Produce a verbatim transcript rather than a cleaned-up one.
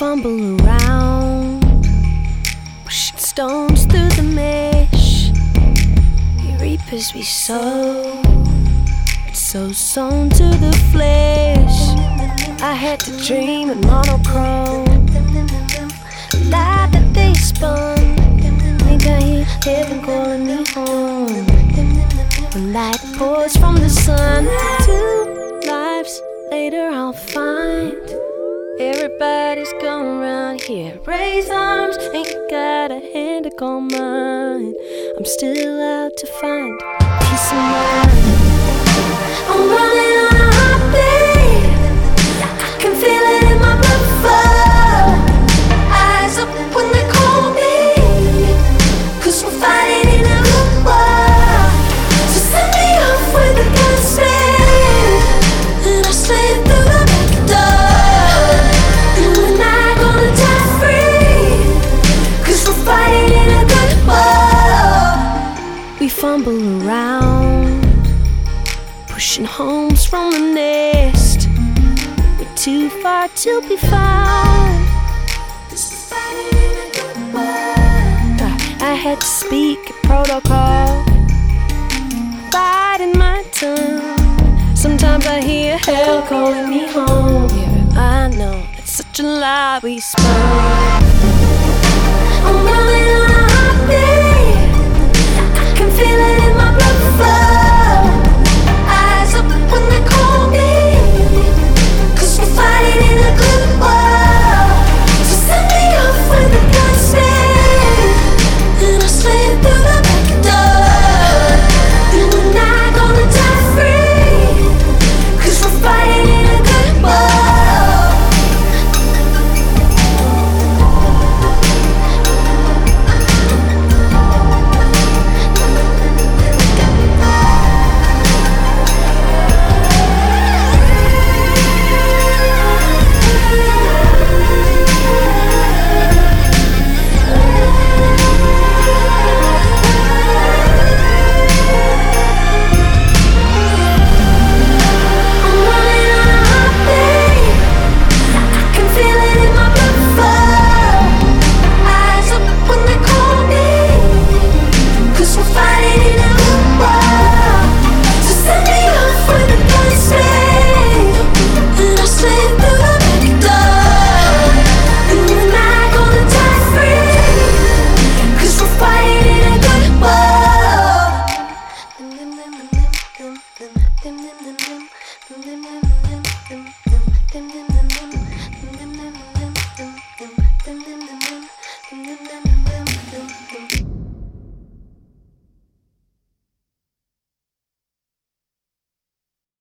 fumble around, pushing stones through the mesh. We reap as we sow, it's so sewn to the flesh. I had to dream in monochrome, a lie that they spun. Think I hear heaven calling me home, when light pours from the sun. Two lives later I'll find everybody's going around here. Raise arms, ain't got a hand to call mine. I'm still out to find peace of mind. I'm running on a heartbeat, I can feel it in my blood flow. Eyes up when they call me, cause we're fighting in a good war. So send me off with a gun and I'll slip through the back door. And we're not gonna die free, cause we're fighting in a good war. We fumble around, pushing homes from the nest. We're too far to be found. This is fighting in a good war. I had to speak a protocol, biding my tongue. Sometimes I hear hell calling me home. Yeah, I know it's such a lie we spun.